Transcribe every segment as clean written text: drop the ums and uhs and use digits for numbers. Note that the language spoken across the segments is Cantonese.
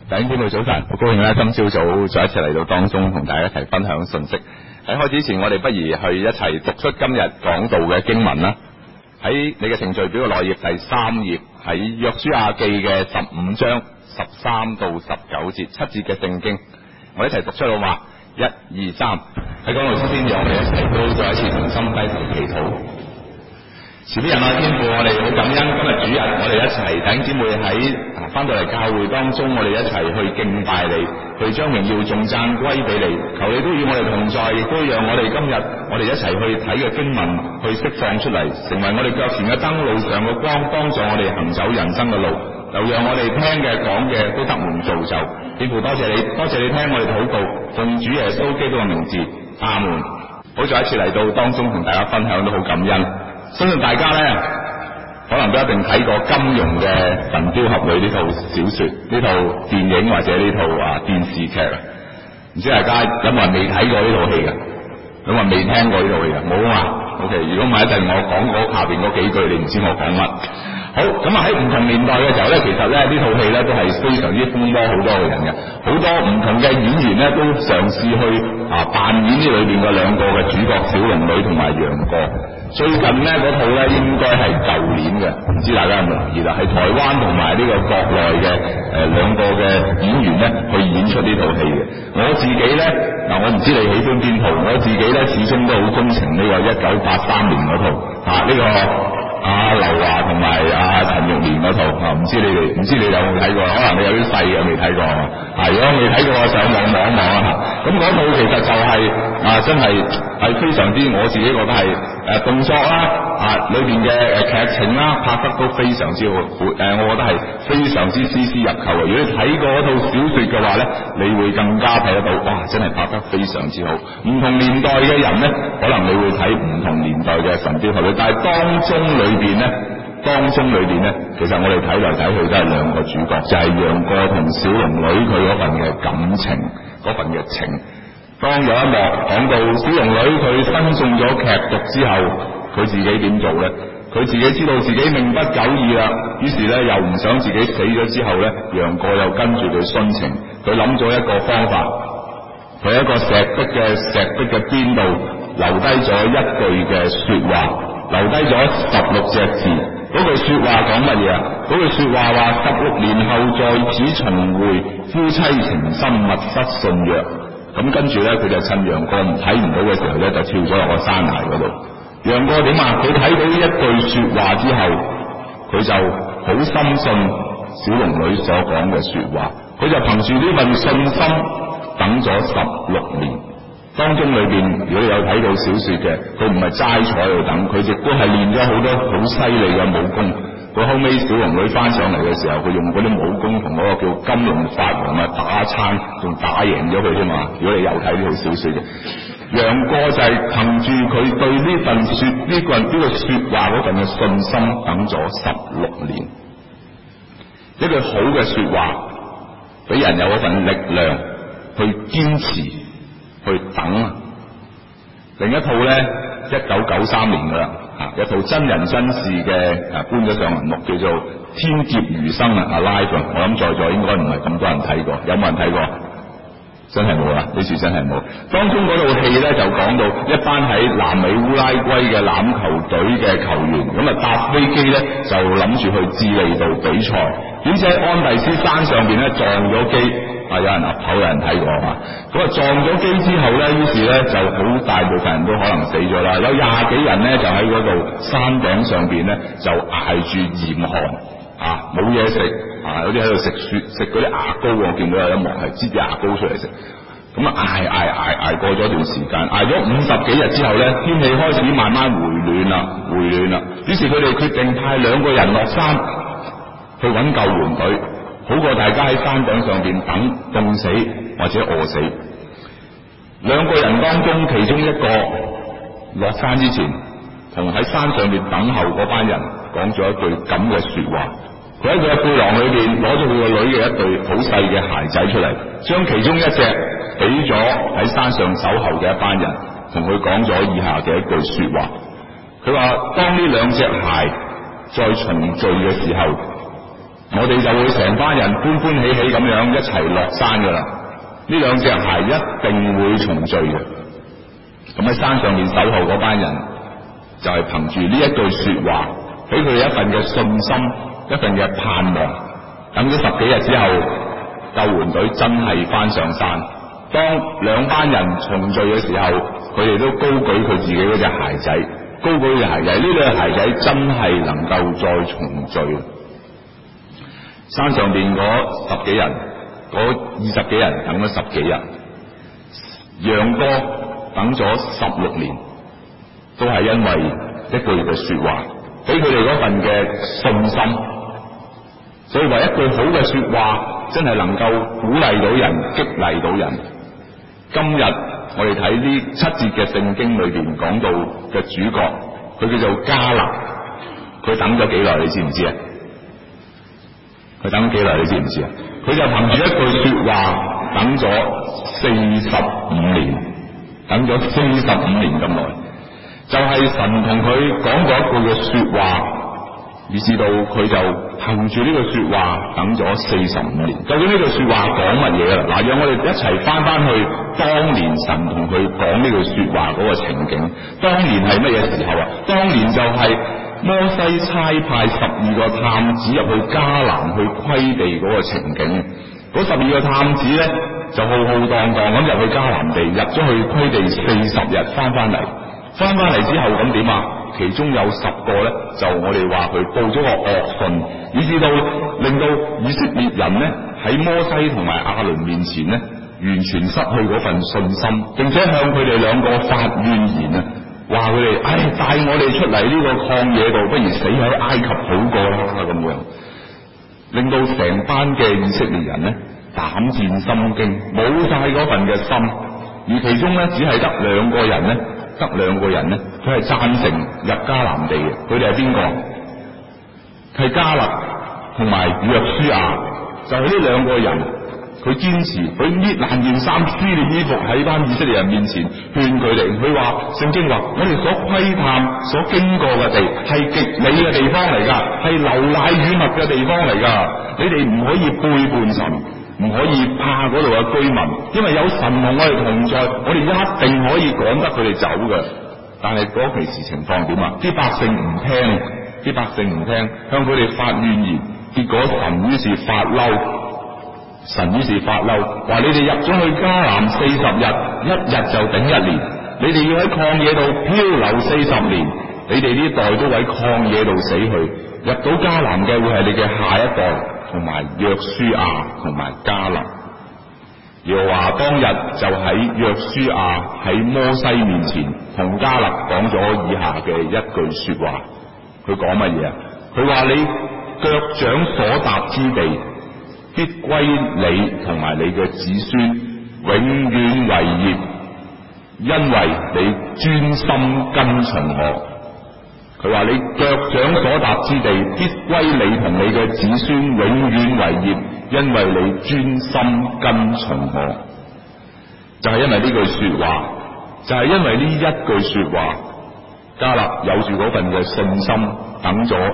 弟兄姊妹早晨，好高興咧，今朝早再一次嚟到當中同大家一齊分享信息。喺開始前，我哋不如去一齊讀出今日講道嘅經文啦。喺你嘅程序表嘅內頁第3頁，喺約書亞記嘅15章13到19節7節嘅聖經，我一齊讀出好嘛？1、2、3。喺講道之前，讓我哋一齊都再一次同心低頭祈禱。慈悲仁愛天父，我哋好感恩今日主日，我哋一齊弟兄姊妹喺翻到嚟教會當中，我哋一齊去敬拜你，去將榮耀頌讚歸俾你。求你都與我哋同在，亦都讓我哋今日我哋一齊去睇嘅經文去釋放出嚟，成為我哋腳前嘅燈，路上嘅光，幫助我哋行走人生嘅路。又讓我哋聽嘅講嘅都得門造就。天父多謝你，多謝你聽我哋禱告，奉主耶穌基督嘅名字，阿門。好，再一次嚟到當中同大家分享都好感恩。相信大家呢，可能都一定睇過金庸嘅《神雕俠侶》呢套小說、呢套電影或者呢套電視劇啊。唔知大家有冇人未睇過呢套戲嘅？有冇人未聽過呢套戲嘅？冇啊嘛。OK， 如果唔係一陣我講下邊嗰幾句，你唔知我講乜。好，咁喺唔同年代嘅時候呢，其實呢套戲呢都係非常之風靡好多嘅人嘅，好多唔同嘅演員呢都嘗試去扮演呢裏邊嘅兩個嘅主角小龍女同埋楊過。最近呢嗰套呢應該係舊年嘅，唔知大家有冇留意啦？係台灣同埋呢個國內嘅兩個嘅演員呢去演出呢套戲嘅。我自己呢，我唔知你喜歡邊套，我自己呢始終都好鍾情呢個1983年嗰套呢個。劉華同埋陳玉蓮嗰套唔知你哋有冇睇過？可能你有啲細嘅未睇過如果未睇過，上網望一望咁嗰套其實就係真係非常之，我自己覺得係動作啦裏邊嘅劇情啦拍得都非常之好，我覺得係非常之絲絲入扣。如果你睇過嗰套小說嘅話呢，你會更加睇得到，哇！真係拍得非常之好。唔同年代嘅人呢，可能你會睇唔同年代嘅神雕俠侶，但係當中裏邊呢，其實我哋睇嚟睇去都係兩個主角，就係楊過同小龍女佢嗰份嘅感情，嗰份嘅情。當有一幕講到小龍女佢身中咗劇毒之後，佢自己點做呢？佢自己知道自己命不久矣啦，於是呢又唔想自己死咗之後呢，楊過又跟住佢殉情。佢諗咗一個方法，佢喺一個石壁嘅邊度留低咗一句嘅說話，留低咗16隻字。嗰句說話講乜嘢啊？嗰句說話話16年後在此重會，夫妻情深密室信約。咁跟住呢，佢就趁楊過睇唔到嘅時候呢，就跳咗落個山崖嗰度。楊過點啊？佢睇到一句說話之後，佢就好深信小龍女所講嘅說話，佢就憑住呢份信心等咗16年。當中裏邊，如果你有睇到小說嘅，佢唔係齋坐喺度等，佢亦都係練咗好多好犀利嘅武功。佢後尾小龍女翻上嚟嘅時候，佢用嗰啲武功同嗰個叫金龍發王打餐，仲打贏咗佢啫嘛。如果你有睇呢套小說嘅，楊過就係憑住佢對呢個說話嗰份嘅信心，等咗16年。一句好嘅說話，俾人有嗰份力量去堅持，去等。另一套呢，1993年噶啦，一套真人真事嘅搬咗上銀幕，叫做《天劫餘生》Alive。我諗在座應該唔係咁多人睇過，有冇人睇過？真係冇啦，呢次真係冇。當中嗰套戲呢，就講到一班喺南美烏拉圭嘅欖球隊嘅球員，咁搭飛機呢，就諗住去智利度比賽，點知喺安第斯山上邊呢，撞咗機。有人岌頭，有人睇過嘛？咁撞咗機之後呢，於是呢就好大部分人都可能死咗啦。有20幾人呢，就喺嗰度山頂上邊呢，就捱住嚴寒冇嘢食有啲喺度食嗰啲牙膏。我見到有一幕係擠啲牙膏出嚟食。咁捱過咗段時間，捱咗50幾日之後呢，天氣開始慢慢回暖啦。於是佢哋決定派2個人落山去揾救援隊。好過大家喺山頂上邊等凍死或者餓死。2個人當中，其中一個落山之前，同喺山上邊等候嗰班人講咗一句咁嘅說話。佢喺佢嘅背囊裏邊攞咗佢個女嘅一對好細嘅鞋仔出嚟，將其中一隻俾咗喺山上守候嘅一班人，同佢講咗以下嘅一句說話。佢話：當呢2隻鞋再重聚嘅時候， 我哋就會成班人歡歡喜喜咁樣一齊落山噶啦。呢兩隻鞋一定會重聚嘅。咁喺山上面守候嗰班人就係憑住呢一句說話，俾佢哋一份嘅信心，一份嘅盼望。等咗10幾日之後，救援隊真係翻上山。當兩班人重聚嘅時候，佢哋都高舉佢自己嗰隻鞋仔，高舉隻鞋仔。呢對鞋仔真係能夠再重聚。山上邊嗰10幾人，嗰20幾人等咗10幾日，楊哥等咗16年，都係因為一句嘅說話，俾佢哋嗰份嘅信心。所以話一句好嘅說話，真係能夠鼓勵到人，激勵到人。今日我哋睇呢7節嘅聖經裏邊講到嘅主角，佢叫做迦勒，佢等咗幾耐你知唔知啊？佢等咗幾耐你知唔知啊？佢就憑住一句說話等咗45年，等咗45年咁耐，就係神同佢講過一句嘅說話，以至到佢就憑住呢個說話等咗45年。究竟呢句說話講乜嘢啊？嗱，讓我哋一齊翻去當年神同佢講呢句說話嗰個情景。當年係乜嘢時候啊？當年就係摩西差派12個探子入去迦南去窺地嗰個情景。嗰12個探子咧就浩浩蕩蕩咁入去迦南地，入咗去窺地40日，翻嚟之後咁點啊？其中有10個咧，就我哋話佢報咗個惡訊，以至到令到以色列人咧喺摩西同埋亞倫面前咧，完全失去嗰份信心，並且向佢哋兩個發怨言啊！話佢哋帶我哋出嚟呢個曠野度，不如死喺埃及好過啦咁樣，令到成班嘅以色列人咧膽戰心驚，冇晒嗰份嘅心。而其中咧只係得兩個人咧，佢係贊成入迦南地嘅。佢哋係邊個？係迦勒同埋約書亞，就係呢兩個人。佢堅持，佢搣爛件衫，撕裂衣服喺班以色列人面前勸佢哋。佢話聖經話：我哋所窺探、所經過嘅地係極美嘅地方嚟㗎，係流奶與蜜嘅地方嚟㗎。你哋唔可以背叛神，唔可以怕嗰度嘅居民，因為有神同我哋同在，我哋一定可以趕得佢哋走嘅。但係嗰期時情況點啊？啲百姓唔聽，向佢哋發怨言，結果神於是發嬲，話你哋入咗去迦南40日，一日就頂1年，你哋要喺曠野度漂流40年，你哋呢代都喺曠野度死去，入到迦南嘅會係你嘅下一代，同埋約書亞同埋迦勒。耶和華當日就喺約書亞喺摩西面前同迦勒講咗以下嘅一句說話。佢講乜嘢啊？佢話你腳掌所踏之地，必歸你同埋你嘅子孫永遠為業，因為你專心跟從我。佢話你腳掌所踏之地，必歸你同你嘅子孫永遠為業，因為你專心跟從我。就係因為呢句說話，就係因為呢一句說話，迦勒有住嗰份嘅信心，等咗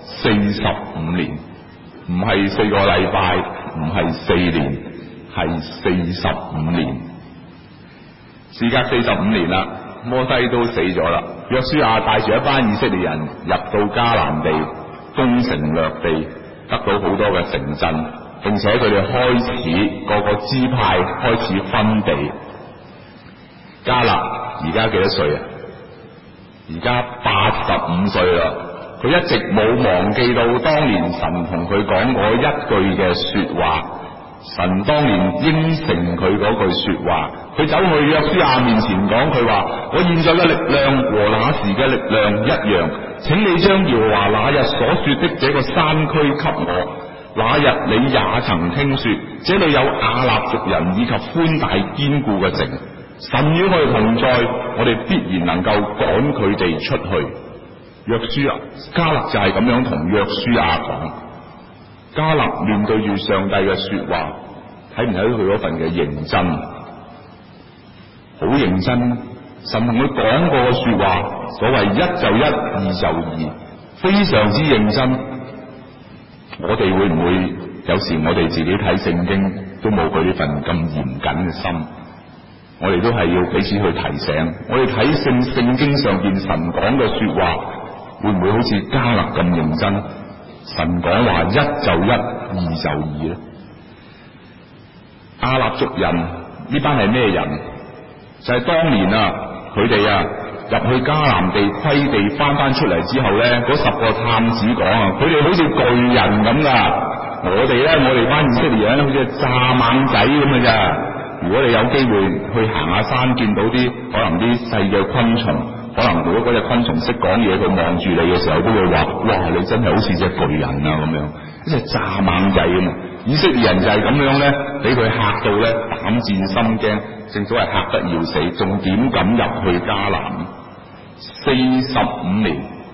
45年。唔係4個禮拜，唔係4年，係45年。事隔45年啦，摩西都死咗啦。約書亞帶住一班以色列人入到迦南地，攻城略地，得到好多嘅城鎮，並且佢哋開始各個支派開始分地。迦勒而家幾多歲啊？而家85歲啦。佢一直冇忘記到當年神同佢講過一句嘅說話，神當年應承佢嗰句說話。佢走去約書亞面前講，佢話：我現在嘅力量和那時嘅力量一樣，請你將耶和華那日所說的這個山區給我。那日你也曾聽說，這裏有亞納族人以及寬大堅固嘅城，神與我哋同在，我哋必然能夠趕佢哋出去。約書亞，迦勒就係咁樣同約書亞講。迦勒面對住上帝嘅說話，睇唔睇到佢嗰份嘅認真？好認真。神同佢講過嘅說話，所謂1就1，2就2，非常之認真。 我哋會唔會有時我哋自己睇聖經都冇佢呢份咁嚴謹嘅心？我哋都係要彼此去提醒。我哋睇聖經上邊神講嘅說話，會唔會好似迦勒咁認真？神講話一就一，二就二咧。亞納族人呢班係咩人？就係當年佢哋入去迦南地窺地翻出嚟之後咧，嗰10個探子講佢哋好似巨人咁噶。我哋班以色列人好似蚱蜢仔咁嘅咋。如果你有機會去行下山，見到啲可能啲細嘅昆蟲，可能如果嗰隻昆蟲識講嘢，佢望住你嘅時候都會話：哇！你真係好似隻巨人咁樣，好似蚱蜢仔咁。以色列人就係咁樣咧，俾佢嚇到咧膽戰心驚，正所謂嚇得要死，仲點敢入去迦南？45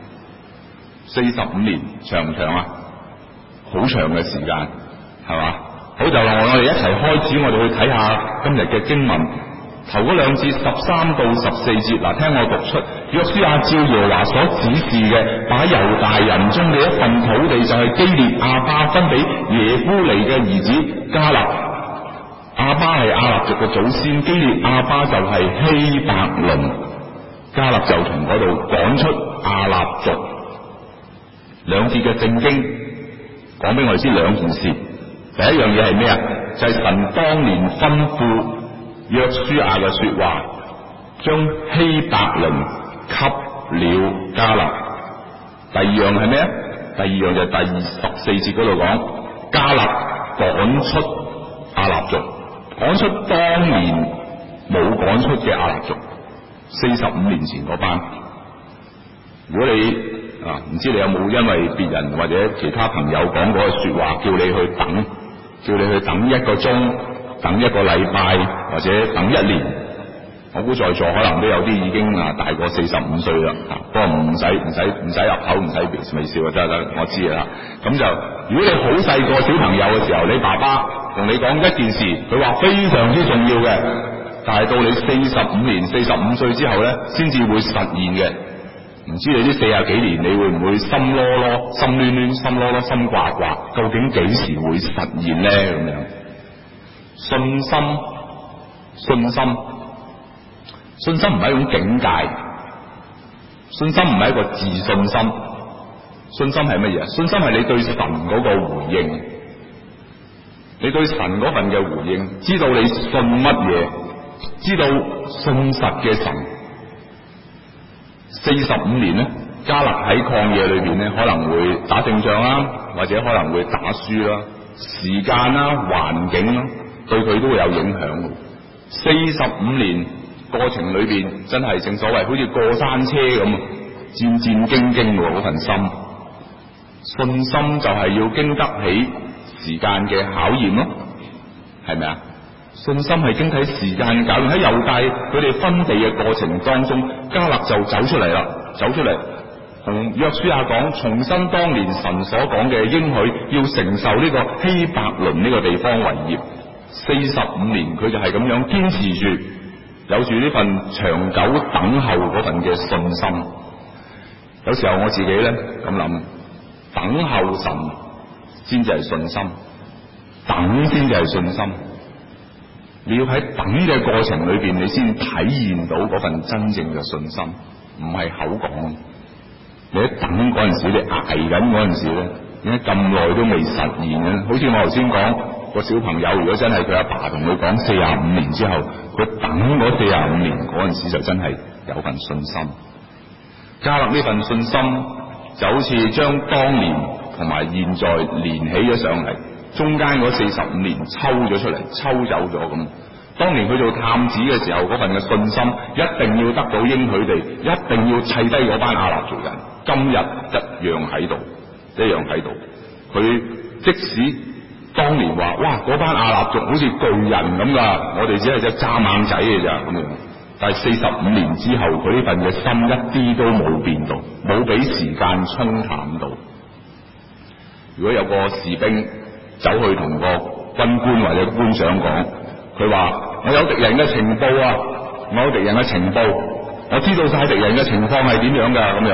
年長唔長啊？好長嘅時間，係嘛？好，就讓我哋一齊開始，我哋去睇下今日嘅經文。頭嗰2節13到14節，嗱，聽我讀出。約書亞照耶和華所指示嘅，把猶大人中嘅一份土地，就係基列亞巴分俾耶夫尼嘅兒子迦勒。亞巴係亞納族嘅祖先，基列亞巴就係希伯倫。迦勒就從嗰度趕出亞納族。2節嘅聖經講俾我哋知2件事。第一樣嘢係咩啊？就係神當年吩咐約書亞嘅說話，將希伯倫給了迦勒。第二樣係咩啊？第二樣就係第14節嗰度講，迦勒趕出亞納族，趕出當年冇趕出嘅亞納族，45年前嗰班。如果你唔知你有冇因為別人或者其他朋友講嗰個說話，叫你去等1個鐘，等1個禮拜，或者等1年，我估在座可能都有啲已經大過45歲啦。不過唔使入口，唔使微笑真係，我知啦。咁就如果你好細個小朋友嘅時候，你爸爸同你講一件事，佢話非常之重要嘅，但係到你45年、45歲之後咧，先至會實現嘅。唔知你呢40幾年，你會唔會心囉囉、心攣攣、心囉囉、心掛掛？究竟幾時會實現呢？咁樣信心唔係一種境界，信心唔係一個自信心。信心係乜嘢？信心係你對神嗰個回應，你對神嗰份嘅回應，知道你信乜嘢，知道信實嘅神。45年咧，迦勒喺曠野裏邊咧，可能會打勝仗啦，或者可能會打輸啦，時間啦、環境啦，對佢都會有影響。45年過程裏邊，真係正所謂好似過山車咁，戰戰兢兢嗰份心。信心就係要經得起時間嘅考驗咯，係咪啊？信心係經睇時間嘅考驗。喺猶大佢哋分地嘅過程當中，迦勒就走出嚟同約書亞講，重新當年神所講嘅應許，要承受呢個希伯倫呢個地方為業。45年佢就係咁樣堅持住，有住呢份長久等候嗰份嘅信心。有時候我自己咧咁諗，等候神先至係信心，等先至係信心。你要喺等嘅過程裏邊，你先體驗到嗰份真正嘅信心，唔係口講。你喺等嗰陣時，你挨緊嗰陣時咧，點解咁耐都未實現嘅？好似我頭先講個小朋友，如果真係佢阿爸同佢講45年之後，佢等嗰45年嗰陣時就真係有份信心。迦勒呢份信心就好似將當年同埋現在連起咗上嚟。中間嗰45年抽咗出嚟，抽走咗咁。當年佢做探子嘅時候，嗰份嘅信心一定要得到應許地，一定要砌低嗰班亞納族人。今日一樣喺度。佢即使當年話：哇，嗰班亞納族好似巨人咁噶，我哋只係隻蚱蜢仔嘅咋咁樣。但係45年之後，佢呢份嘅心一啲都冇變到，冇俾時間沖淡到。如果有個士兵走去同個軍官或者官長講，佢話：我有敵人嘅情報，我知道晒敵人嘅情況係點樣㗎咁樣。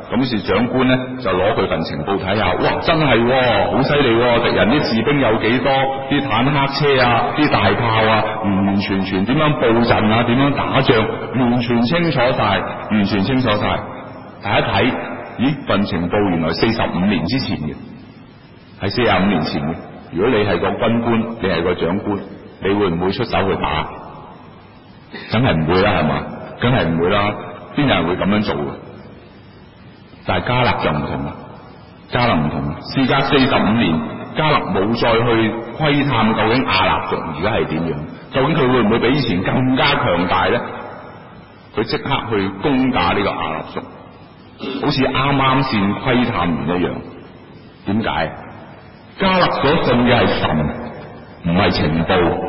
咁於是長官咧就攞佢份情報睇下，哇，真係喎，好犀利喎！敵人啲士兵有幾多，啲坦克車啊，啲大炮啊，完完全全點樣佈陣啊，點樣打仗，完全清楚晒，完全清楚晒。大家睇，咦，份情報原來45年之前嘅，係45年前嘅。如果你係個軍官，你係個長官，你會唔會出手去打？梗係唔會啦，係嘛？梗係唔會啦，邊有人會咁樣做嘅？但係迦勒就唔同啦，迦勒唔同，事隔45年，迦勒冇再去窺探究竟亞納族而家係點樣，究竟佢會唔會比以前更加強大咧？佢即刻去攻打呢個亞納族，好似啱啱先窺探完一樣。點解？迦勒所信嘅係神，唔係情報。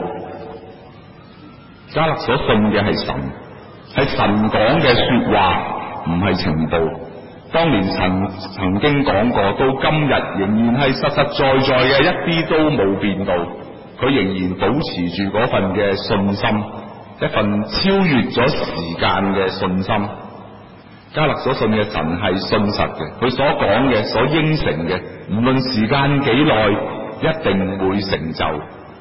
迦勒所信嘅係神，係神講嘅說話，唔係情報。當年神曾經講過，到今日仍然係實實在在嘅，一啲都冇變到。佢仍然保持住嗰份嘅信心，一份超越咗時間嘅信心。迦勒所信嘅神係信實嘅，佢所講嘅、所應承嘅，唔論時間幾耐，一定會成就。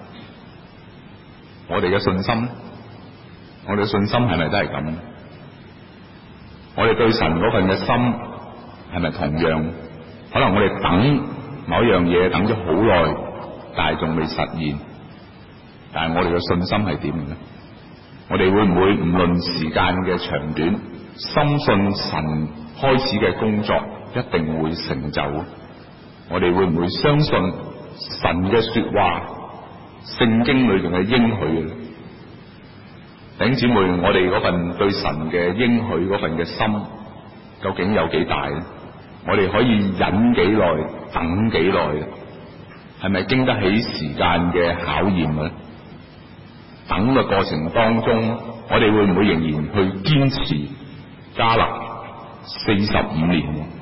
我哋嘅信心呢？我哋嘅信心係咪都係咁？我哋對神嗰份嘅心係咪同樣？可能我哋等某一樣嘢等咗好耐，但係仲未實現。但係我哋嘅信心係點嘅咧？我哋會唔會唔論時間嘅長短，深信神開始嘅工作一定會成就？我哋會唔會相信神嘅說話，聖經裏邊嘅應許嘅？弟兄姊妹，我哋嗰份對神嘅應許嗰份嘅心，究竟有幾大咧？我哋可以忍幾耐，等幾耐咧？係咪經得起時間嘅考驗咧？等嘅過程當中，我哋會唔會仍然去堅持迦勒45年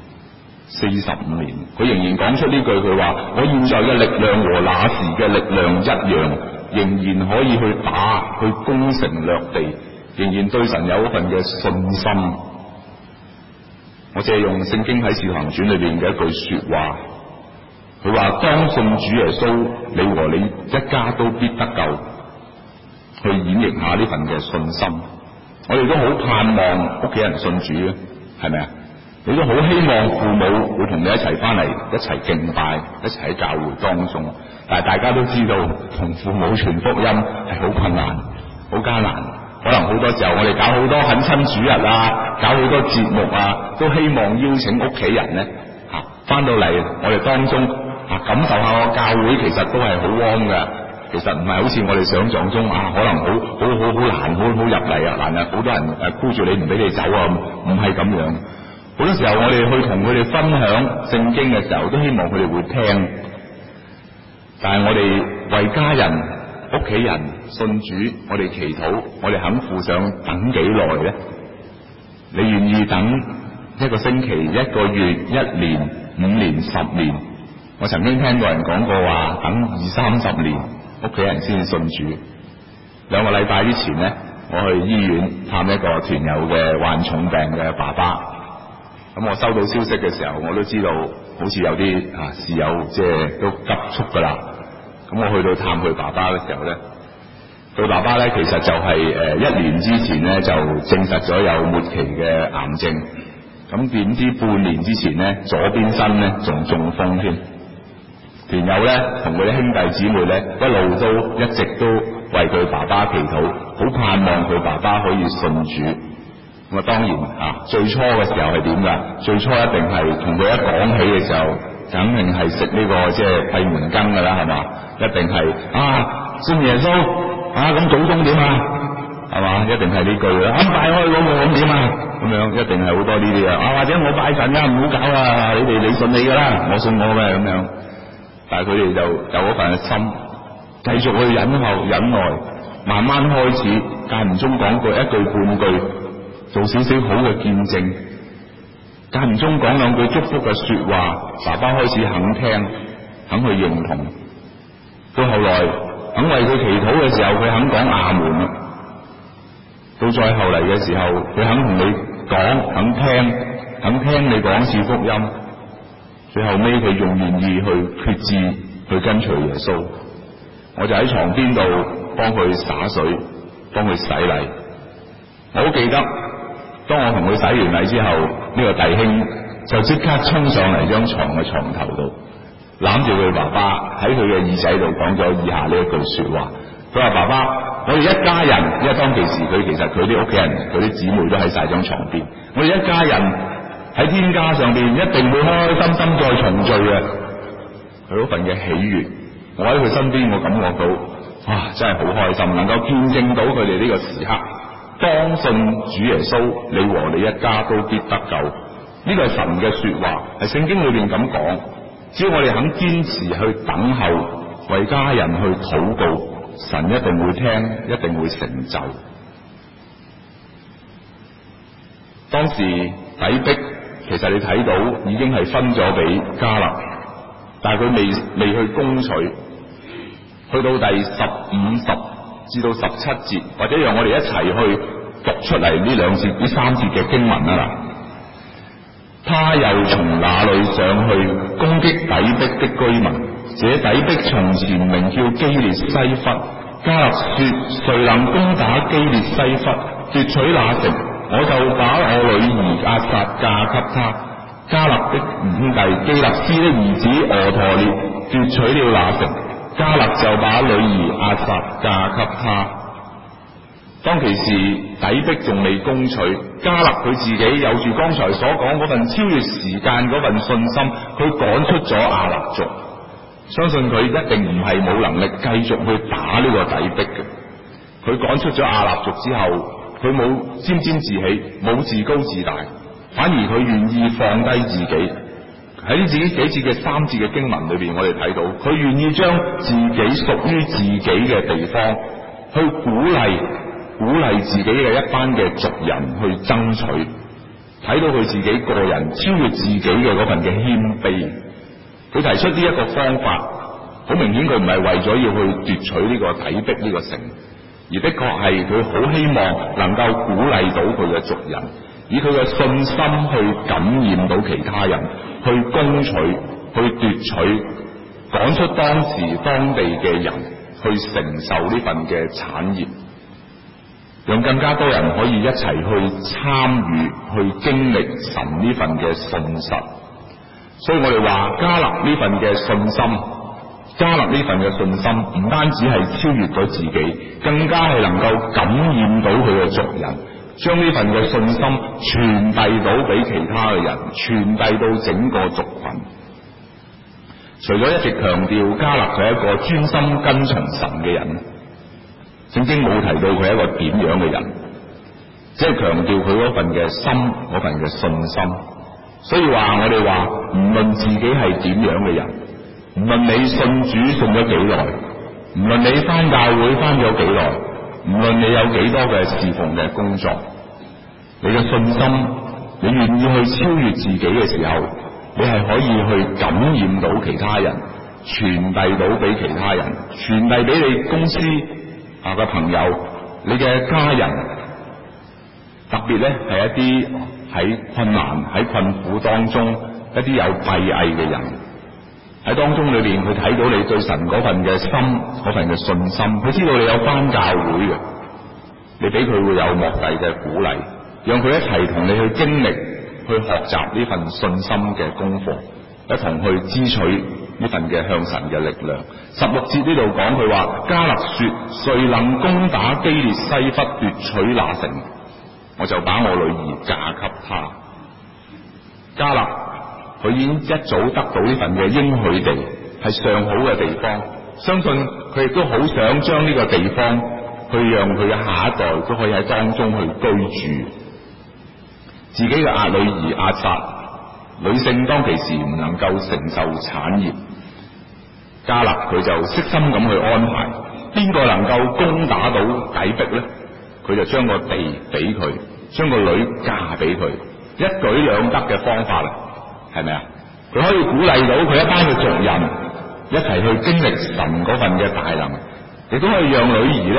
？45年，佢仍然講出呢句，佢話：我現在嘅力量和那時嘅力量一樣，仍然可以去打，去攻城略地，仍然對神有一份嘅信心。我借用聖經喺《使徒行傳》裏邊嘅一句說話，佢話：當信主耶穌，你和你一家都必得救。去演繹下呢份嘅信心，我哋都好盼望屋企人信主嘅，係咪啊？你都好希望父母會同你一齊翻嚟，一齊敬拜，一齊喺教會當中。但係大家都知道，同父母傳福音係好困難、好艱難。可能好多時候我哋搞好多懇親主日啊，搞好多節目啊，都希望邀請屋企人咧翻到嚟我哋當中感受下個教會其實都係好 warm 㗎。其實唔係好似我哋想象中可能好難好入嚟啊，難啊，好多人箍住你唔俾你走啊，唔係咁樣。好多時候我哋去同佢哋分享聖經嘅時候，都希望佢哋會聽。但係我哋為家人、屋企人信主，我哋祈禱，我哋肯付上等幾耐咧？你願意等1個星期、1個月、1年、5年、10年？我曾經聽過人講過話，等20-30年。屋企人先信主。2個禮拜之前呢，我去醫院探一個團友嘅患重病嘅爸爸。咁我收到消息嘅時候，我都知道好似有啲事有即係都急促噶啦。咁我去到探佢爸爸嘅時候呢，佢爸爸呢其實就係1年之前呢就證實咗有末期嘅癌症。咁點知半年之前呢，左邊身呢仲中風添。團友咧同佢啲兄弟姊妹咧一路都一直都為佢爸爸祈禱，好盼望佢爸爸可以信主。咁當然最初嘅時候係點㗎？最初一定係同佢一講起嘅時候，肯定係食呢個即係閉門羹㗎啦，係嘛？一定係信耶穌咁祖宗點啊？係嘛？一定係呢句啦。拜開嗰個咁點啊？咁樣一定係好多呢啲啊。或者我拜神唔好搞啊！你信你㗎啦，我信我嘅咁樣。但係佢哋就有嗰份嘅心，繼續去忍候忍耐，慢慢開始間唔中講句一句半句，做少少好嘅見證，間唔中講兩句祝福嘅說話，爸爸開始肯聽，肯去認同。到後來肯為佢祈禱嘅時候，佢肯講阿門啦。到再後嚟嘅時候，佢肯同你講，肯聽， 肯聽你講次福音，最後尾佢仲願意去決志去跟隨耶穌。我就喺床邊度幫佢灑水，幫佢洗禮。我好記得，當我同佢洗完禮之後，呢個弟兄就即刻衝上嚟張床嘅床頭度，攬住佢爸爸喺佢嘅耳仔度講咗以下呢一句說話。佢話：爸爸，我哋一家人，因為當其時其實佢啲屋企人佢啲姊妹都喺晒張床邊，我哋一家人喺天家上邊一定會開開心心再重聚嘅。佢嗰份嘅喜悅，我喺佢身邊，我感覺到哇，真係好開心，能夠見證到佢哋呢個時刻，當信主耶穌，你和你一家都必得救。呢個係神嘅說話，係聖經裏邊咁講。只要我哋肯堅持去等候，為家人去禱告，神一定會聽，一定會成就。當時底璧其實你睇到已經係分咗俾迦勒，但係佢未去攻取。去到第15至到17節，或者讓我哋一齊去讀出嚟呢三節嘅經文啊！他又從那裏上去攻擊底璧的居民。這底璧從前名叫基列西弗。迦勒說：誰能攻打基列西弗，奪取那城，我就把我女兒押撒嫁給他。迦勒的兄弟基勒斯的兒子俄陀列奪取了那城，迦勒就把女兒押撒嫁給他。當其時底璧仲未攻取，迦勒佢自己有住剛才所講嗰份超越時間嗰份信心，佢趕出咗亞衲族。相信佢一定唔係冇能力繼續去打呢個底璧嘅。佢趕出咗亞衲族之後，佢冇沾沾自喜，冇自高自大，反而佢願意放低自己。喺呢自己幾節嘅3節嘅經文裏邊，我哋睇到佢願意將自己屬於自己嘅地方去鼓勵自己嘅一班嘅族人去爭取，睇到佢自己個人超越自己嘅嗰份嘅謙卑。佢提出呢一個方法，好明顯佢唔係為咗要去奪取呢個底璧呢個城，而的確係佢好希望能夠鼓勵到佢嘅族人，以佢嘅信心去感染到其他人，去攻取、去奪取，趕出當時當地嘅人去承受呢份嘅產業，讓更加多人可以一齊去參與、去經歷神呢份嘅信實。所以我哋話迦勒呢份嘅信心，迦勒呢份嘅信心唔單止係超越咗自己，更加係能夠感染到佢嘅族人，將呢份嘅信心傳遞到俾其他嘅人，傳遞到整個族群。除咗一直強調迦勒佢係一個專心跟從神嘅人，聖經冇提到佢係一個點樣嘅人，只係強調佢嗰份嘅心，嗰份嘅信心。所以話我哋話，唔論自己係點樣嘅人，唔論你信主信咗幾耐，唔論你返教會返咗幾耐，唔論你有幾多嘅侍奉嘅工作，你嘅信心，你願意去超越自己嘅時候，你係可以去感染到其他人，傳遞到俾其他人，傳遞俾你公司嘅朋友，你嘅家人，特別咧係一啲喺困難、喺困苦當中一啲有閉翳嘅人，喺當中裏邊佢睇到你對神嗰份嘅心、嗰份嘅信心，佢知道你有返教會嘅，你俾佢會有莫大嘅鼓勵，讓佢一齊同你去經歷、去學習呢份信心嘅功課，一同去支取呢份嘅向神嘅力量。16節呢度講佢話，迦勒說：誰能攻打基列西弗，奪取那城，我就把我女兒嫁給他。迦勒佢已經一早得到呢份嘅應許地，係上好嘅地方，相信佢亦都好想將呢個地方去讓佢嘅下一代都可以喺當中去居住。自己嘅女兒押撒，女性當其時唔能夠承受產業，迦勒佢就悉心咁去安排，邊個能夠攻打到底璧呢？佢就將個地俾佢，將個女嫁俾佢，一舉兩得嘅方法啦，係咪啊？佢可以鼓勵到佢一班嘅族人一齊去經歷神嗰份嘅大能，亦都可以讓女兒咧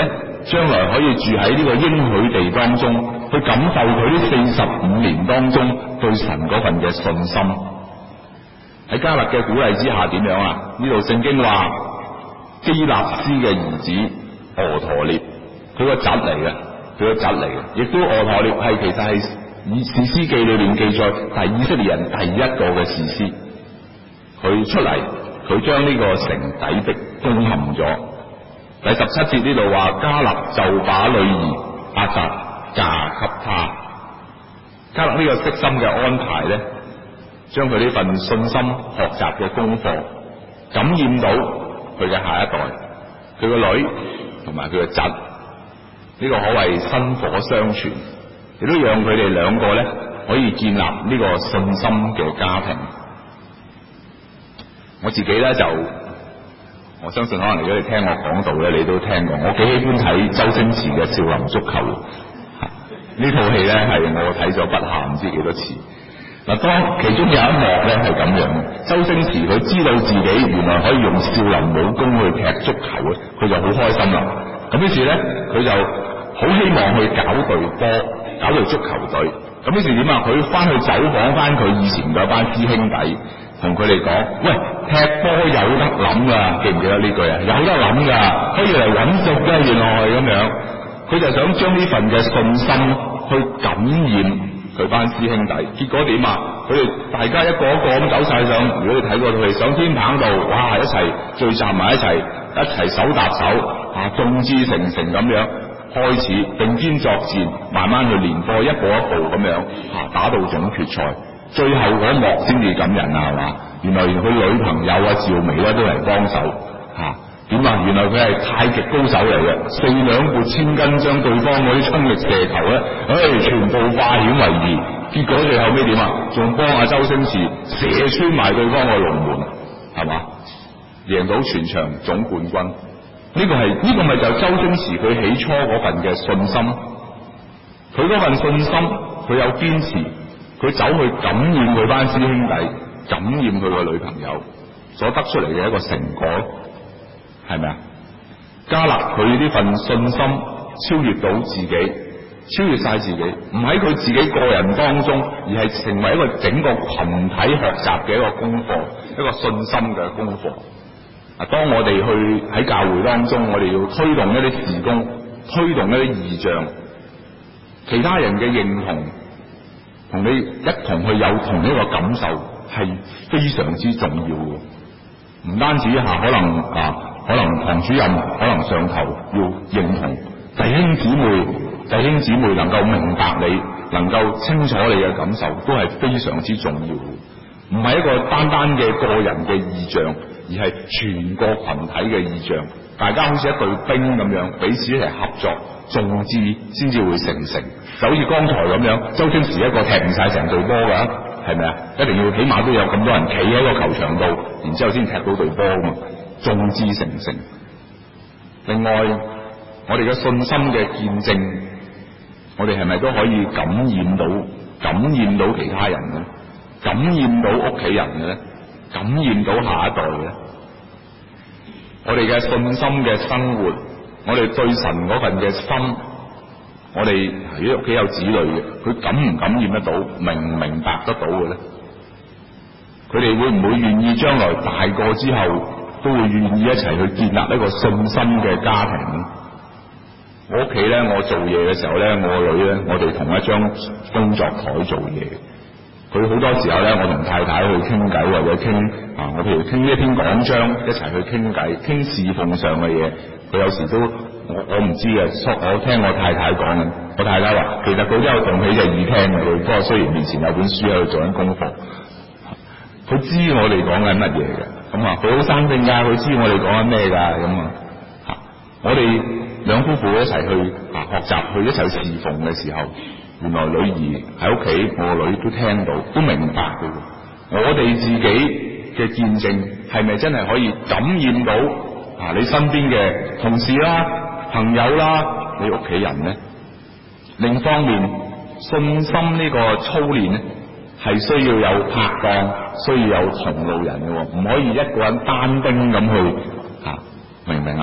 將來可以住喺呢個應許地當中，去感受佢呢45年當中對神嗰份嘅信心。喺迦勒嘅鼓勵之下點樣啊？呢度聖經話基納斯嘅兒子俄陀聶，佢個侄嚟嘅，亦都俄陀聶係其實係士師記裏面記載係以色列人第一個嘅士師。佢出嚟，佢將呢個城底壁攻陷咗。第17節呢度話迦勒就把女兒亞撒嫁給他。迦勒呢個悉心嘅安排咧，將佢呢份信心學習嘅功課感染到佢嘅下一代，佢個女同埋佢嘅侄，呢個可謂薪火相傳，亦都讓佢哋兩個咧可以建立呢個信心嘅家庭。我自己咧就，我相信可能如果你聽我講道咧，你都聽過，我幾喜歡睇周星馳嘅《少林足球》。呢套戲咧係我睇咗不下唔知幾多次。嗱，當其中有一幕咧係咁樣，周星馳佢知道自己原來可以用少林武功去踢足球咧，佢就好開心啦。咁於是咧，佢就好希望去搞隊波，搞隊足球隊。咁於是點啊？佢翻去走訪翻佢以前嗰班師兄弟，同佢哋講：喂，踢波有得諗㗎，記唔記得呢句啊？有得諗㗎，可以嚟揾食㗎，原來係咁樣。佢就想將呢份嘅信心去感染佢班師兄弟，結果點啊？佢哋大家一個一個咁走晒上，如果你睇過佢哋上天棚度，哇！一齊聚集埋一齊手搭手，眾志成城咁樣開始並肩作戰，慢慢去練波，一步一步咁樣打到總決賽，最後嗰幕先至感人啊，係嘛？原來佢女朋友啊趙薇咧都嚟幫手點啊？原來佢係太極高手嚟嘅，4兩撥千斤將對方嗰啲衝力射球咧，全部化險為夷。結果最後尾點啊？仲幫阿周星馳射穿埋對方個龍門，係嘛？贏到全場總冠軍。呢個咪就係周星馳佢起初嗰份嘅信心。佢嗰份信心，佢有堅持，佢走去感染佢班師兄弟，感染佢個女朋友，所得出嚟嘅一個成果。係咪啊？迦勒佢呢份信心超越到自己，超越晒自己，唔喺佢自己個人當中，而係成為一個整個群體學習嘅一個功課，一個信心嘅功課。當我哋去喺教會當中，我哋要推動一啲事工，推動一啲異象，其他人嘅認同，同你一同去有同一個感受，係非常之重要嘅。唔單止可能堂主任，可能上頭要認同弟兄姊妹能夠明白你，能夠清楚你嘅感受，都係非常之重要嘅。唔係一個單單嘅個人嘅意象，而係全個群體嘅意象。大家好似一隊兵咁樣，彼此一齊合作，眾志先至會成城。就好似剛才咁樣，周星馳一個踢唔晒成隊波㗎，係咪啊？一定要起碼都有咁多人企喺個球場度，然之後先踢到隊波㗎嘛。眾志成城。另外，我哋嘅信心嘅見證，我哋係咪都可以感染到其他人呢？感染到屋企人嘅咧？感染到下一代嘅咧？我哋嘅信心嘅生活，我哋對神嗰份嘅心，我哋如果屋企有子女嘅，佢感唔感染得到，明唔明白得到嘅咧？佢哋會唔會願意將來大個之後，都會願意一齊去建立一個信心嘅家庭？我屋企咧，我做嘢嘅時候咧，我個女咧，我哋同一張工作台做嘢。佢好多時候咧，我同太太去傾偈，或者傾我譬如傾一篇講章，一齊去傾偈，傾侍奉上嘅嘢。佢有時都我唔知嘅，我聽我太太講嘅。我太太話，其實佢都有動起隻耳聽嘅，佢不過雖然面前有本書喺度做緊功課，佢知我哋講緊乜嘢嘅。佢好生性㗎，佢知我哋講緊咩㗎咁啊！我哋兩夫婦一齊去學習，去一齊去侍奉嘅時候，原來女兒喺屋企，我個女都聽到，都明白嘅。我哋自己嘅見證係咪真係可以感染到你身邊嘅同事啦、朋友啦、你屋企人呢？另一方面，信心呢個操練呢，係需要有拍檔，需要有同路人嘅，唔可以一個人單兵咁去明唔明啊？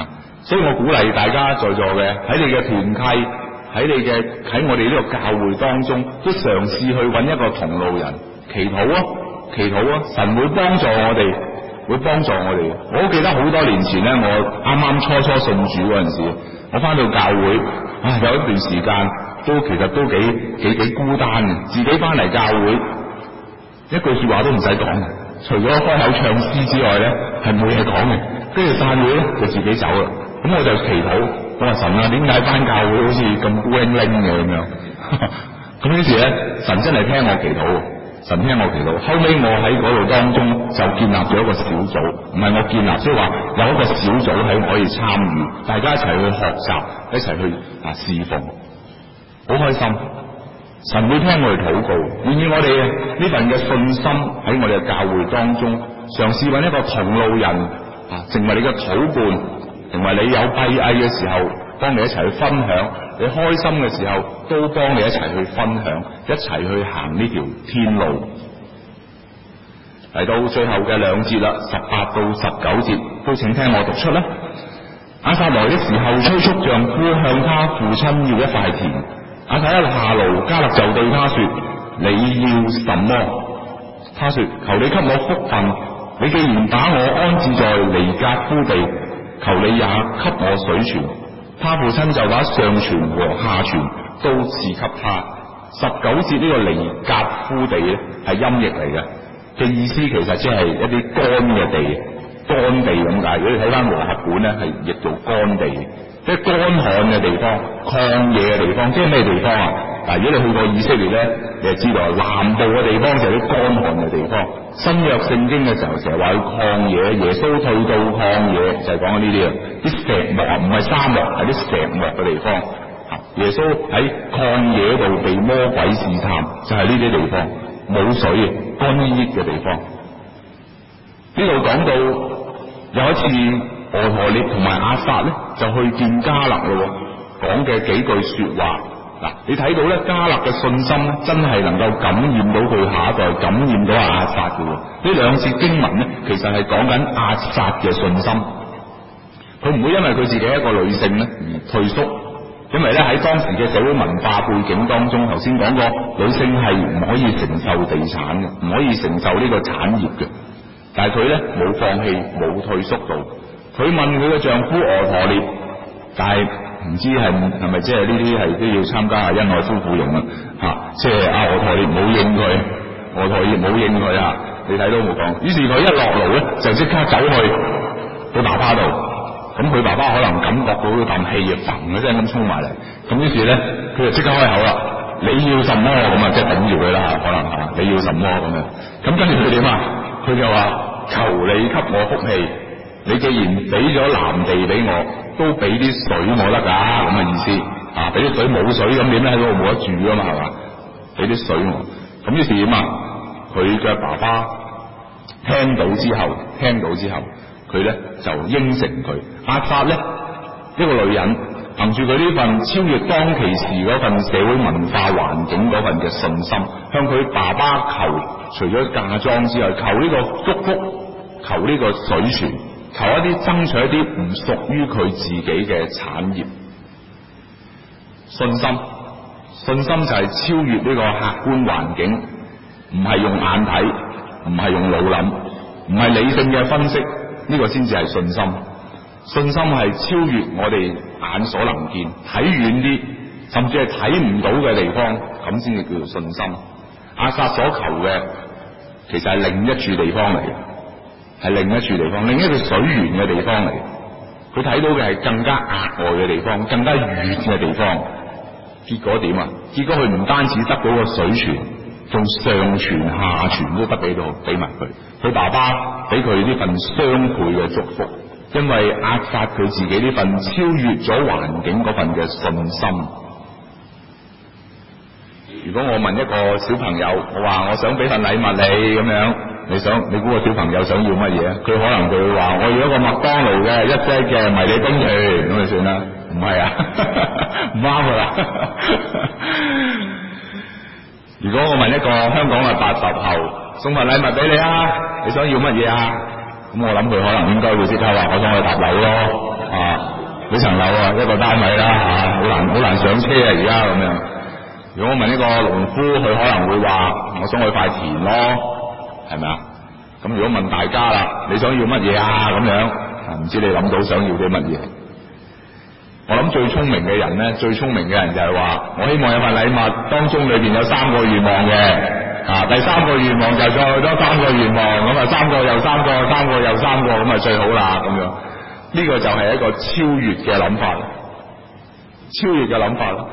所以我鼓勵大家在座嘅喺你嘅團契，喺我哋呢個教會當中，都嘗試去揾一個同路人，祈禱啊，神會幫助我哋，會幫助我哋。我好記得好多年前咧，我啱啱初信主嗰陣時，我翻到教會，有一段時間其實都幾孤單嘅，自己翻嚟教會一句說話都唔使講嘅，除咗開口唱詩之外咧，係冇嘢講嘅。跟住散會咧就自己走啦。咁我就祈禱，我話神啊，點解翻教會好似咁孤零零嘅咁樣？咁於是咧，神真係聽我祈禱。神聽我祈禱，後尾我喺嗰度當中就建立咗一個小組，唔係我建立，即係話有一個小組係可以參與，大家一齊去學習，一齊去侍奉，好開心。神會聽我哋禱告，願意我哋呢份嘅信心喺我哋嘅教會當中，嘗試揾一個同路人成為你嘅禱伴，成為你有閉翳嘅時候，幫你一齊去分享，你開心嘅時候都幫你一齊去分享，一齊去行呢條天路。嚟到最後嘅2節啦，18到19節，都請聽我讀出啦。亞撒來的時候，催促丈夫向他父親要一塊田。亞撒一下驢，迦勒就對他說：你要什麼？他說：求你給我福分，你既然把我安置在尼革夫地，求你也給我水泉。他父親就把上泉和下泉都賜給他。19節呢個尼革夫地咧係音譯嚟嘅意思，其實即係一啲乾嘅地，乾地咁解。如果你睇翻和合本咧，係譯做乾地，即係乾旱嘅地方、曠野嘅地方。即係咩地方啊？嗱，如果你去過以色列咧，你就知道南部嘅地方就係啲乾旱嘅地方。新約聖經嘅時候成日話去曠野，耶穌退到曠野就係講緊呢啲啊，啲石漠啊，唔係沙漠，係啲石漠嘅地方。耶穌喺曠野度被魔鬼試探，就係呢啲地方，冇水、乾依依嘅地方。呢度講到有一次俄陀聶同埋亞撒咧就去見迦勒咯，講嘅幾句說話。嗱，你睇到咧迦勒嘅信心咧，真係能夠感染到佢下一代，感染到亞撒嘅。呢2節經文咧，其實係講緊亞撒嘅信心。佢唔會因為佢自己一個女性咧而退縮，因為咧喺當時嘅社會文化背景當中，頭先講過女性係唔可以承受地產嘅，唔可以承受呢個產業嘅。但係佢咧冇放棄，冇退縮到。佢問佢嘅丈夫俄陀聶，但係唔知係咪即係呢啲係都要參加恩愛夫婦營啊？即係阿俄陀聶冇應佢，俄陀聶冇應佢啊！你睇到冇講？於是佢一落驢咧，就即刻走去佢爸爸度。咁佢爸爸可能感覺到啖氣啊，嘭嘅聲咁衝埋嚟。咁於是咧，佢就即刻開口啦：你要什麼？咁啊，即係頂住佢啦嚇，可能嚇你要什麼咁樣。咁跟住佢點啊？佢就話：求你給我福氣，你既然俾咗南地俾我，都俾啲水我得㗎，咁嘅意思啊！俾啲水冇水咁點咧？喺嗰度冇得住㗎嘛，係嘛？俾啲水我。咁於是點啊？佢嘅爸爸聽到之後，佢咧就應承佢。亞撒咧一個女人，憑住佢呢份超越當其時嗰份社會文化環境嗰份嘅信心，向佢爸爸求，除咗嫁妝之外，求呢個祝福，求呢個水泉，求一啲爭取一啲唔屬於佢自己嘅產業。信心就係超越呢個客觀環境，唔係用眼睇，唔係用腦諗，唔係理性嘅分析，呢個先至係信心。信心係超越我哋眼所能見，睇遠啲，甚至係睇唔到嘅地方，咁先至叫做信心。亞撒所求嘅其實係另一處地方嚟，係另一處地方，另一個水源嘅地方嚟。佢睇到嘅係更加額外嘅地方，更加遠嘅地方。結果點啊？結果佢唔單止得到個水泉，仲上泉下泉都得俾埋佢。佢爸爸俾佢呢份雙倍嘅祝福，因為壓發佢自己呢份超越咗環境嗰份嘅信心。如果我問一個小朋友，我話我想俾份禮物你咁樣，你估個小朋友想要乜嘢？佢可能就會話我要一個麥當勞嘅1隻嘅迷你冰淇淋咁就算啦。唔係啊，唔啱㗎啦。如果我問一個香港嘅80後，送份禮物俾你啊，你想要乜嘢啊？咁我諗佢可能應該會即刻話我想去搭樓咯， 幾層樓啊，一個單位啦嚇，好難上車啊而家咁樣。如果我問呢個農夫，佢可能會話：我想去塊田咯，係咪啊？咁如果問大家啦，你想要乜嘢啊？咁樣唔知你諗到想要啲乜嘢？我諗最聰明嘅人咧，最聰明嘅人就係話：我希望有份禮物，當中裏邊有3個願望嘅。第3個願望就再多3個願望，咁啊3個又3個，3個又3個，咁啊最好啦咁樣。呢個就係一個超越嘅諗法，超越嘅諗法啦。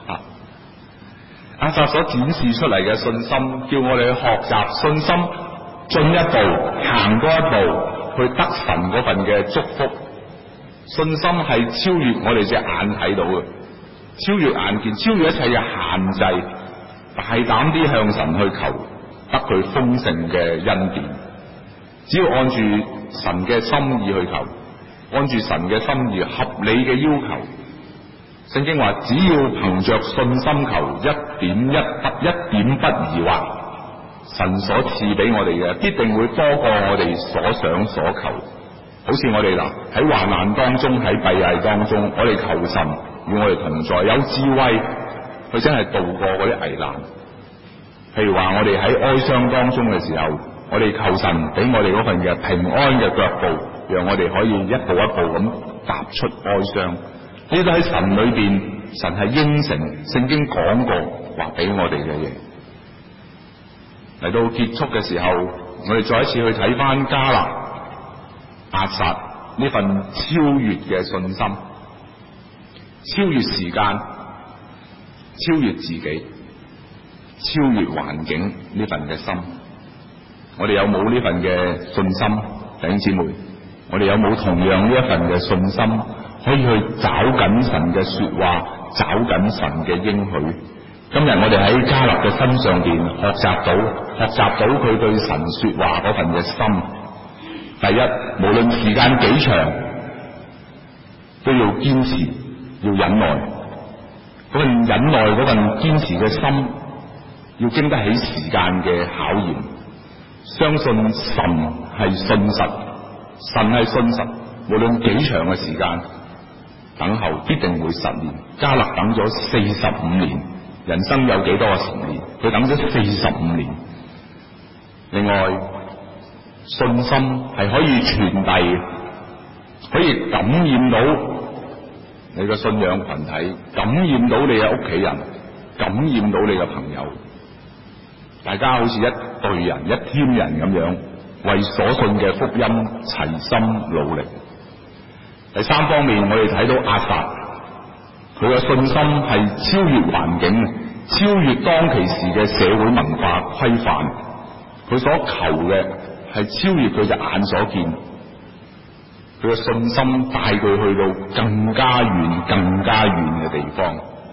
亞薩所展示出嚟嘅信心，叫我哋去學習信心，進一步行多一步，去得神嗰份嘅祝福。信心係超越我哋隻眼睇到嘅，超越眼見，超越一切嘅限制，大膽啲向神去求，得佢豐盛嘅恩典。只要按住神嘅心意去求，按住神嘅心意合理嘅要求。聖經話，只要憑着信心求，一點不疑惑，神所賜俾我哋嘅必定會多過我哋所想所求。好似我哋嗱喺患難當中，喺閉翳當中，我哋求神與我哋同在，有智慧，佢真係渡過嗰啲危難。譬如話我哋喺哀傷當中嘅時候，我哋求神俾我哋嗰份嘅平安嘅腳步，讓我哋可以一步一步咁踏出哀傷。呢啲喺神裏邊，神係應承，聖經講過話俾我哋嘅嘢。嚟到結束嘅時候，我哋再一次去睇翻迦勒、押撒呢份超越嘅信心，超越時間，超越自己，超越環境呢份嘅心。我哋有冇呢份嘅信心，弟兄姊妹？我哋有冇同樣呢一份嘅信心？可以去找緊神嘅說話，找緊神嘅應許。今日我哋喺迦勒嘅身上邊學習到佢對神說話嗰份嘅心。第一，無論時間幾長，都要堅持，要忍耐。嗰份忍耐，嗰份堅持嘅心，要經得起時間嘅考驗。相信神係信實，神係信實，無論幾長嘅時間。等候必定會實現。迦勒等咗45年，人生有幾多個10年？佢等咗45年。另外，信心係可以傳遞，可以感染到你嘅信仰群體，感染到你嘅屋企人，感染到你嘅朋友。大家好似一隊人、一 team 人咁樣，為所信嘅福音齊心努力。第3方面，我哋睇到押撒，佢嘅信心係超越環境，超越當其時嘅社會文化規範。佢所求嘅係超越佢隻眼所見，佢嘅信心帶佢去到更加遠、更加遠嘅地方。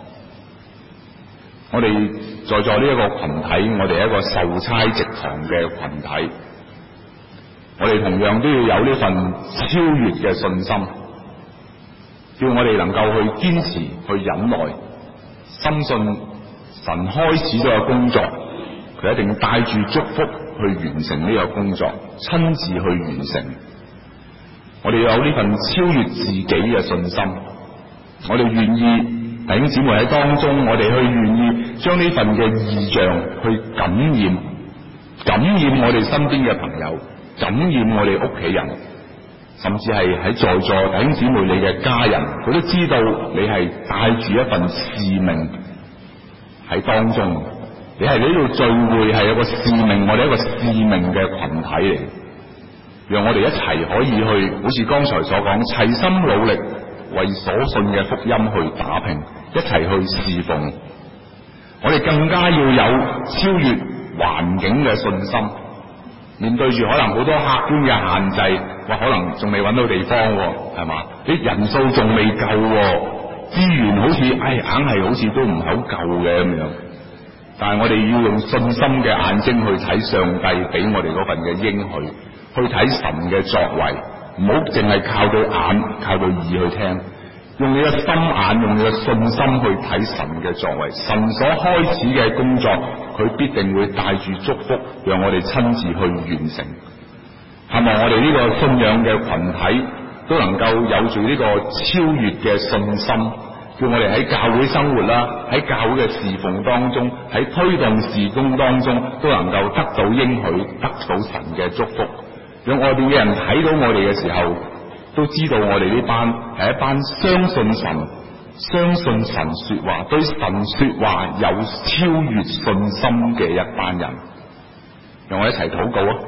我哋在座呢一個群體，我哋係一個受差植堂嘅群體，我哋同樣都要有呢份超越嘅信心。叫我哋能夠去堅持、去忍耐，深信神開始咗嘅工作，佢一定帶住祝福去完成呢個工作，親自去完成。我哋要有呢份超越自己嘅信心，我哋願意弟兄姊妹喺當中，我哋去願意將呢份嘅異象去感染我哋身邊嘅朋友，感染我哋屋企人。甚至係喺在座弟兄姊妹你嘅家人，佢都知道你係帶住一份使命喺當中。你係呢度聚會係有個使命，我哋一個使命嘅群體嚟，讓我哋一齊可以去，好似剛才所講，齊心努力為所信嘅福音去打拼，一齊去侍奉。我哋更加要有超越環境嘅信心。面對住可能好多客觀嘅限制，可能仲未揾到地方，係嘛？啲人數仲未夠，資源好似硬係好似都唔係好夠嘅咁樣。但係我哋要用信心嘅眼睛去睇上帝俾我哋嗰份嘅應許，去睇神嘅作為，唔好淨係靠對眼、靠對耳去聽，用你嘅心眼、用你嘅信心去睇神嘅作為。神所開始嘅工作，佢必定會帶住祝福，讓我哋親自去完成。盼望我哋呢個信仰嘅群體都能夠有住呢個超越嘅信心，叫我哋喺教會生活啦，喺教會嘅侍奉當中，喺推動事工當中，都能夠得到應許，得到神嘅祝福，讓外邊嘅人睇到我哋嘅時候，都知道我哋呢班係一班相信神、相信神說話、對神說話有超越信心嘅一班人。讓我一齊禱告啊！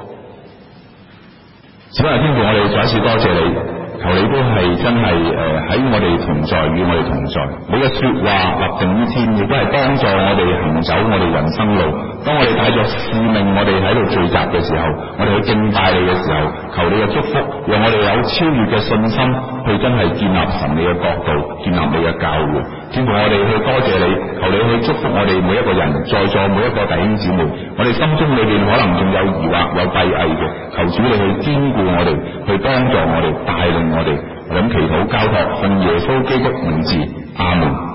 主啊，天父，我哋再一次多謝你，求你都係真係喺我哋同在，與我哋同在。你嘅說話立定於天，亦都係幫助我哋行走我哋人生路。當我哋帶着使命，我哋喺度聚集嘅時候，我哋去敬拜你嘅時候，求你嘅祝福，讓我哋有超越嘅信心，去真係建立神你嘅國度，建立你嘅教會。天父，我哋去多謝你，求你去祝福我哋每一個人，在座每一個弟兄姊妹。我哋心中裏邊可能仲有疑惑、有閉翳嘅，求主你去堅固我哋，去幫助我哋，帶領我哋。咁祈禱交託，奉耶穌基督名字，阿門。